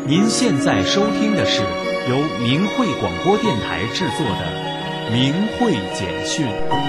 您现在收听的是由明慧广播电台制作的明慧简讯。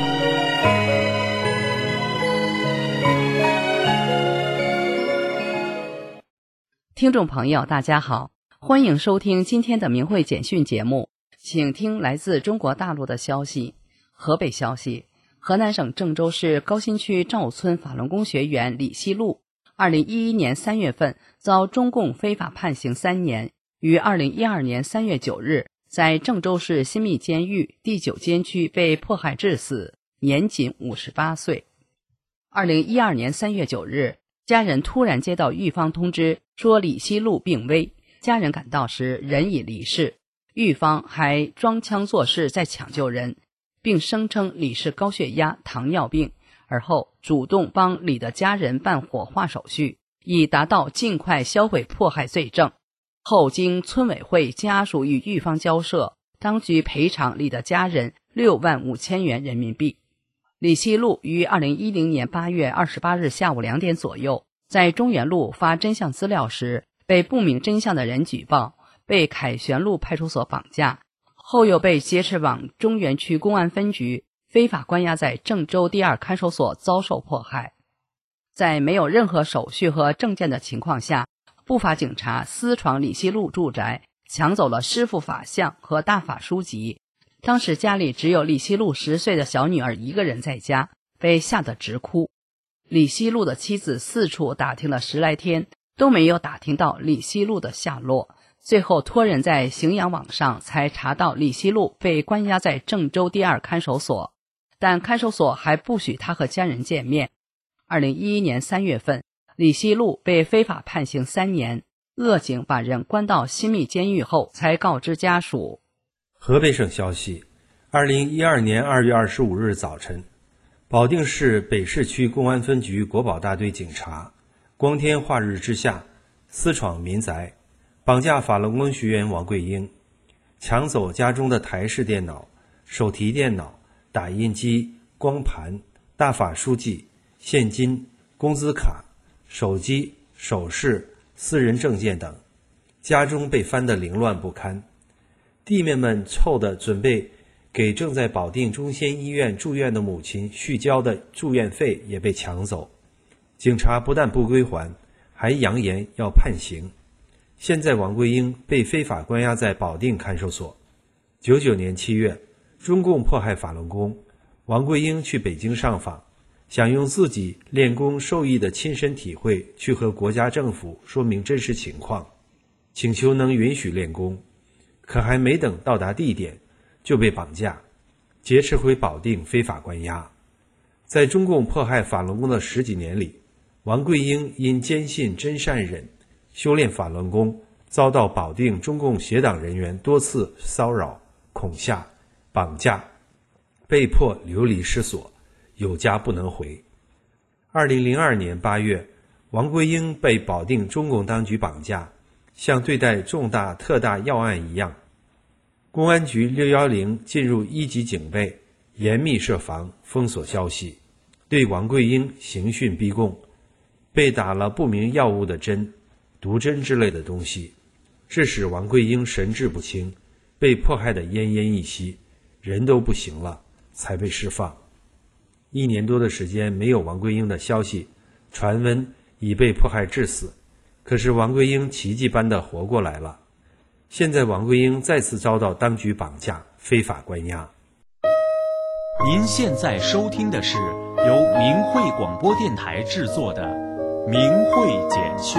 听众朋友大家好，欢迎收听今天的明慧简讯节目，请听来自中国大陆的消息。河北消息，河南省郑州市高新区赵村法轮功学员李希路2011年3月份遭中共非法判刑3年，于2012年3月9日在郑州市新密监狱第9监区被迫害致死，年仅58岁。2012年3月9日，家人突然接到狱方通知，说李希路病危，家人赶到时人已离世，狱方还装腔作势在抢救人，并声称李是高血压、糖尿病，而后主动帮李的家人办火化手续，以达到尽快销毁迫害罪证。后经村委会家属与狱方交涉，当局赔偿李的家人6万5千元人民币。李希路于2010年8月28日下午2点左右，在中原路发真相资料时，被不明真相的人举报，被凯旋路派出所绑架，后又被劫持往中原区公安分局，非法关押在郑州第2看守所遭受迫害。在没有任何手续和证件的情况下，不法警察私闯李希路住宅，抢走了师父法像和大法书籍。当时家里只有李希路10岁的小女儿一个人在家，被吓得直哭。李希路的妻子四处打听了10来天，都没有打听到李希路的下落，最后托人在荥阳网上才查到李希路被关押在郑州第2看守所，但看守所还不许他和家人见面。2011年3月份，李希路被非法判刑3年，恶警把人关到新密监狱后才告知家属。 河北省消息，2012年2月25日早晨，保定市北市区公安分局国保大队警察光天化日之下私闯民宅，绑架法轮功学员王桂英，抢走家中的台式电脑、手提电脑、打印机、光盘、大法书籍、现金、工资卡、手机、首饰、私人证件等，家中被翻得凌乱不堪。弟妹们凑的准备给正在保定中仙医院住院的母亲续交的住院费也被抢走，警察不但不归还，还扬言要判刑。现在王桂英被非法关押在保定看守所。99年7月，中共迫害法轮功，王桂英去北京上访，想用自己练功受益的亲身体会去和国家政府说明真实情况，请求能允许练功。可还没等到达地点，就被绑架，劫持回保定非法关押。在中共迫害法轮功的10几年里，王桂英因坚信真善忍，修炼法轮功，遭到保定中共协党人员多次骚扰、恐吓、绑架，被迫流离失所，有家不能回。2002年8月，王桂英被保定中共当局绑架，像对待重大特大要案一样，公安局610进入1级警备，严密设防，封锁消息，对王桂英刑讯逼供，被打了不明药物的针、毒针之类的东西，致使王桂英神志不清，被迫害得奄奄一息，人都不行了，才被释放。1年多的时间没有王桂英的消息，传闻已被迫害致死，可是王桂英奇迹般的活过来了。现在王桂英再次遭到当局绑架、非法关押。 您现在收听的是由明慧广播电台制作的明慧简讯。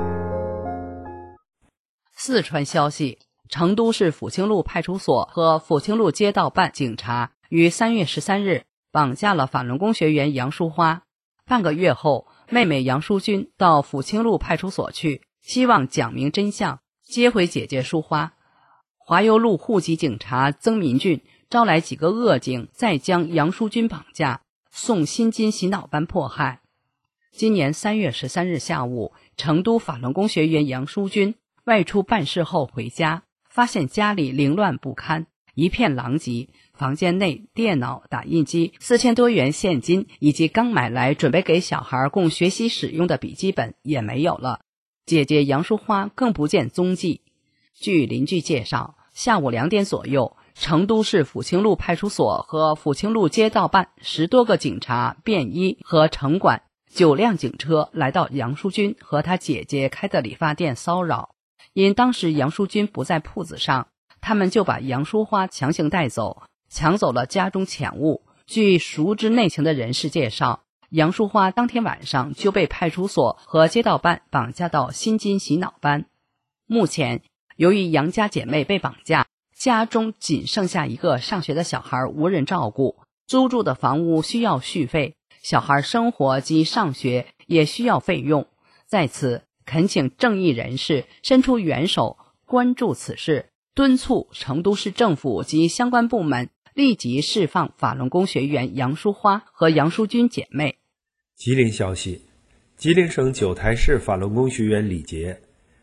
四川消息，成都市抚清路派出所和抚清路街道办警察于3月13日绑架了法轮功学员杨淑花。半个月后，妹妹杨淑君到抚清路派出所去，希望讲明真相，接回姐姐淑花。华油路户籍警察曾民俊招来几个恶警，再将杨淑君绑架，送心经洗脑班迫害。今年3月13日下午，成都法轮功学员杨淑君外出办事后回家，发现家里凌乱不堪，一片狼藉，房间内电脑、打印机、4000多元现金以及刚买来准备给小孩供学习使用的笔记本也没有了。 姐姐杨淑花更不见踪迹。据邻居介绍，下午2点左右，成都市抚清路派出所和抚清路街道办10多个警察、便衣和城管9辆警车来到杨淑君和她姐姐开的理发店骚扰。因当时杨淑君不在铺子上，他们就把杨淑花强行带走，抢走了家中钱物。据熟知内情的人士介绍，杨淑花当天晚上就被派出所和街道办绑架到新津洗脑班。目前，由于杨家姐妹被绑架，家中仅剩下一个上学的小孩无人照顾，租住的房屋需要续费，小孩生活及上学也需要费用。在此恳请正义人士伸出援手，关注此事，敦促成都市政府及相关部门立即释放法轮功学员杨淑花和杨淑君姐妹。 吉林消息，吉林省九台市法轮功学员李杰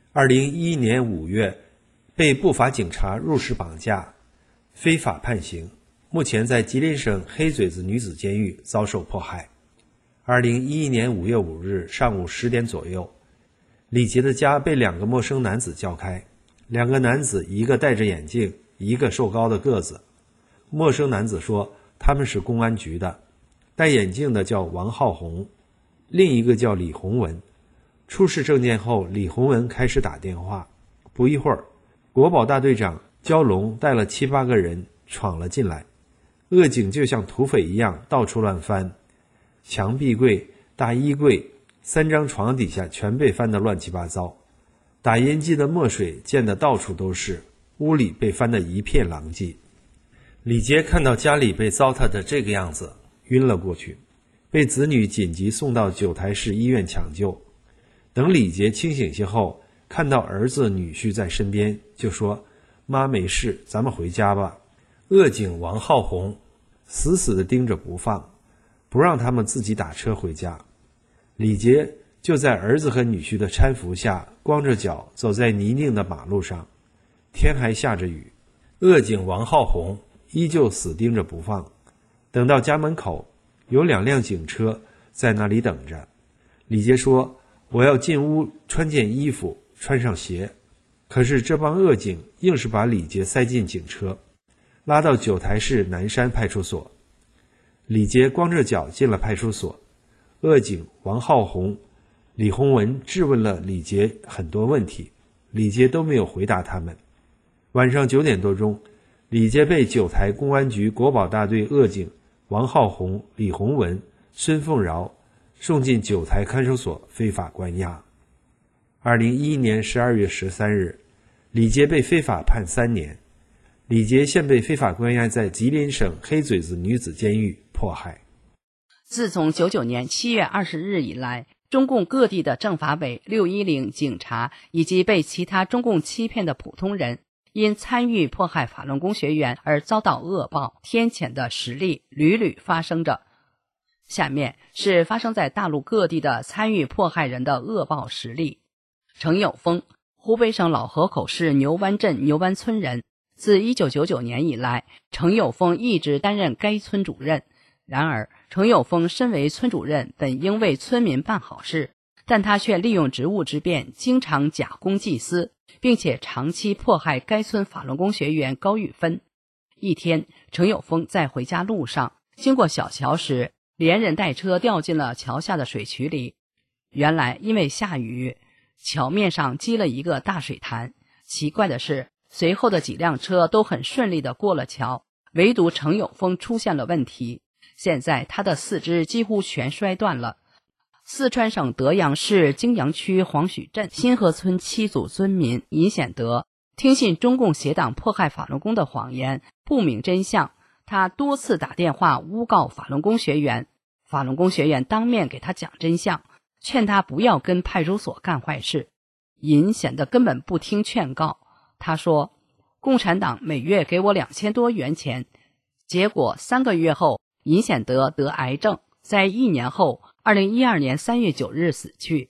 2011年5月被不法警察入室绑架，非法判刑，目前在吉林省黑嘴子女子监狱遭受迫害。2011年5月5日上午10点左右，李杰的家被2个陌生男子叫开，2个男子一个戴着眼镜，一个瘦高的个子。陌生男子说他们是公安局的，戴眼镜的叫王浩红，另一个叫李洪文。出示证件后，李洪文开始打电话，不一会儿，国保大队长焦龙带了7、8个人闯了进来，恶警就像土匪一样到处乱翻，墙壁柜、大衣柜、3张床底下全被翻得乱七八糟，打烟机的墨水溅得到处都是，屋里被翻得一片狼藉。李杰看到家里被糟蹋的这个样子，晕了过去，被子女紧急送到九台市医院抢救。等李杰清醒些后，看到儿子女婿在身边，就说：妈没事，咱们回家吧。恶警王浩红死死地盯着不放，不让他们自己打车回家。李杰就在儿子和女婿的搀扶下，光着脚走在泥泞的马路上，天还下着雨。恶警王浩红依旧死盯着不放，等到家门口，有2辆警车在那里等着。李杰说：我要进屋穿件衣服，穿上鞋。可是这帮恶警硬是把李杰塞进警车，拉到九台市南山派出所。李杰光着脚进了派出所，恶警王浩红、李洪文质问了李杰很多问题，李杰都没有回答他们。晚上9点多钟，李杰被九台公安局国保大队恶警王浩红、李洪文、孙凤饶送进九台看守所非法关押。2011年12月13日，李杰被非法判3年。李杰现被非法关押在吉林省黑嘴子女子监狱迫害。 自从99年7月20日以来，中共各地的政法委、610警察以及被其他中共欺骗的普通人，因参与迫害法轮功学员而遭到恶报天谴的实例屡屡发生着。下面是发生在大陆各地的参与迫害人的恶报实例。程有峰，湖北省老河口市牛湾镇牛湾村人，自1999年以来，程有峰一直担任该村主任。然而，程有峰身为村主任，本应为村民办好事，但他却利用职务之便，经常假公济私，并且长期迫害该村法轮功学员高玉芬。一天，程有峰在回家路上，经过小桥时，连人带车掉进了桥下的水渠里。原来因为下雨，桥面上积了一个大水潭。奇怪的是，随后的几辆车都很顺利地过了桥，唯独程有峰出现了问题。现在他的4肢几乎全摔断了。四川省德阳市泾阳区黄许镇新河村7组村民尹显德听信中共邪党迫害法轮功的谎言，不明真相，他多次打电话诬告法轮功学员。法轮功学员当面给他讲真相，劝他不要跟派出所干坏事。尹显德根本不听劝告，他说共产党每月给我2000多元钱。结果3个月后，尹显德得癌症，在1年后2012年3月9日死去。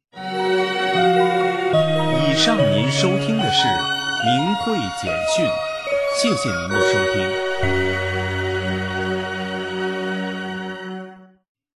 以上您收听的是明慧简讯，谢谢您的收听。